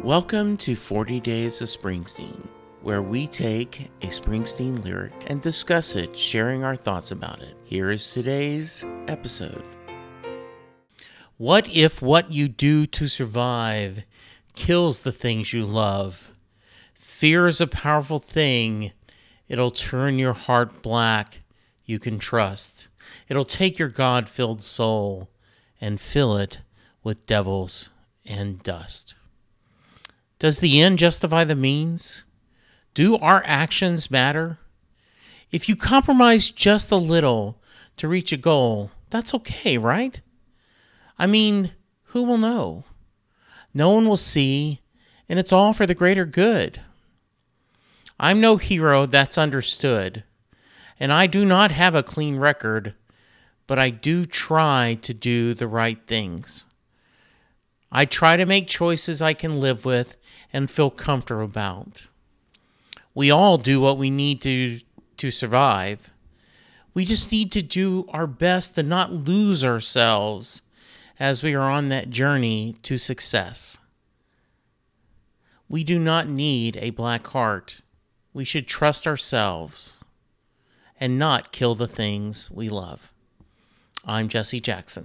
Welcome to 40 Days of Springsteen, where we take a Springsteen lyric and discuss it, sharing our thoughts about it. Here is today's episode. What if what you do to survive kills the things you love? Fear is a powerful thing. It'll turn your heart black. You can trust. It'll take your God-filled soul and fill it with devils and dust. Does the end justify the means? Do our actions matter? If you compromise just a little to reach a goal, that's okay, right? I mean, who will know? No one will see, and it's all for the greater good. I'm no hero, that's understood, and I do not have a clean record, but I do try to do the right things. I try to make choices I can live with and feel comfortable about. We all do what we need to survive. We just need to do our best to not lose ourselves as we are on that journey to success. We do not need a black heart. We should trust ourselves and not kill the things we love. I'm Jesse Jackson.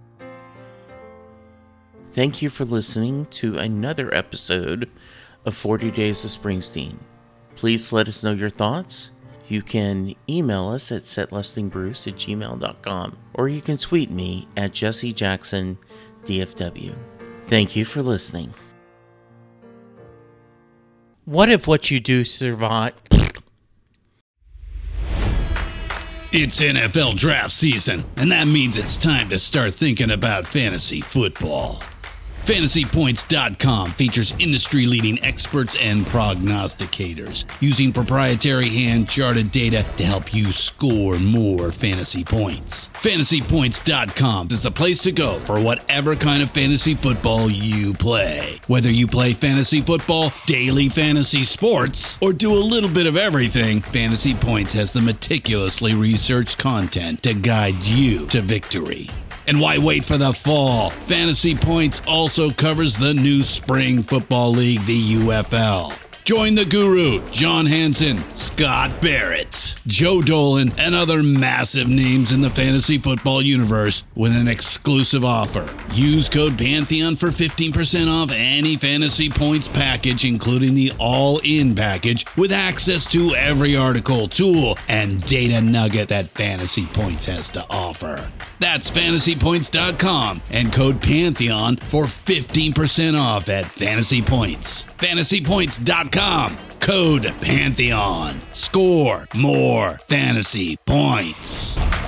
Thank you for listening to another episode of 40 Days of Springsteen. Please let us know your thoughts. You can email us at setlustingbruce@gmail.com, or you can tweet me at jessejacksondfw. Thank you for listening. What if what you do survive? It's NFL draft season, and that means it's time to start thinking about fantasy football. FantasyPoints.com features industry-leading experts and prognosticators using proprietary hand-charted data to help you score more fantasy points. FantasyPoints.com is the place to go for whatever kind of fantasy football you play. Whether you play fantasy football, daily fantasy sports, or do a little bit of everything, Fantasy Points has the meticulously researched content to guide you to victory. And why wait for the fall? Fantasy Points also covers the new spring football league, the UFL. Join the guru, John Hansen, Scott Barrett, Joe Dolan, and other massive names in the fantasy football universe with an exclusive offer. Use code Pantheon for 15% off any Fantasy Points package, including the all-in package, with access to every article, tool, and data nugget that Fantasy Points has to offer. That's FantasyPoints.com and code Pantheon for 15% off at Fantasy Points. FantasyPoints.com, code Pantheon. Score more fantasy points.